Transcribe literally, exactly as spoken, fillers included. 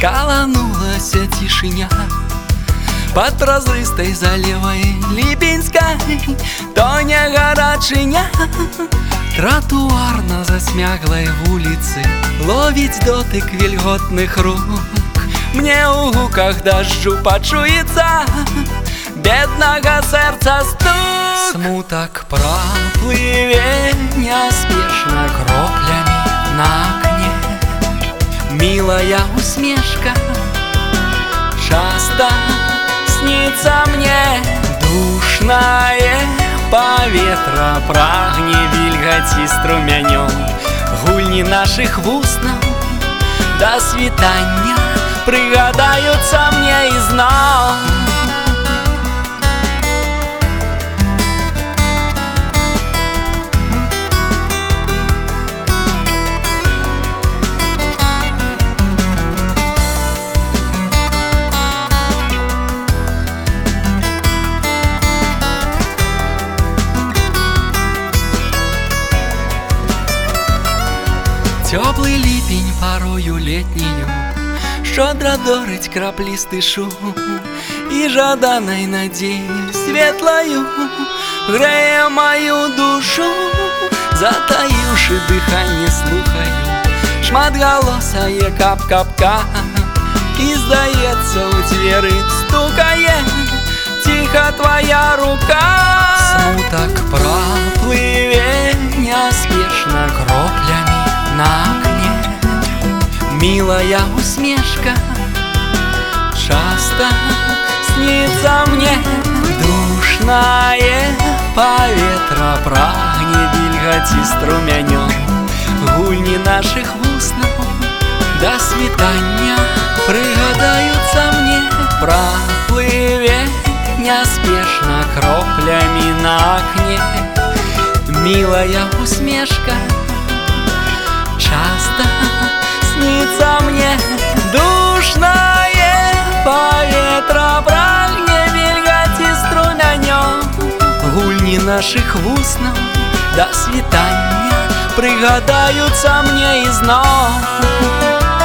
скаланулася цішыня под празрыстай залевай ліпеньскай, то не гарачыня. Тротуар на засмяглай вуліцы ловіць дотык вільготных рук. Мне ў гуках дажджу пачуецца беднага сэрца стук. Смутак праплыве няспешна кроплямі на акне. Милая усмешка часто снится мне. Душное паветра прагне вільгаці струмянём. Гульні наших вуснаў да світання прыгадаюцца мне ізноў. Теплый ліпень порою летнюю щодро дорить краплистый шум, и жаданной надеей светлою грея мою душу. Затаивши дыхание слухаю шматголосае кап-капка, и здаецца у дзверы стукае тихо твоя рука. Смуток проплыве неспешно кроплями на окне. Милая усмешка часто снится мне. Душное паветра прагне вільгаці струмянём. Гульні наших вуснаў да світання прыгадаюцца мне. Проплыве неспешно кроплями на окне. Милая усмешка часто снится мне. Душное паветра прагне вільгаці струмянём. Гульні наших вуснаў да світання прыгадаюцца мне ізноў.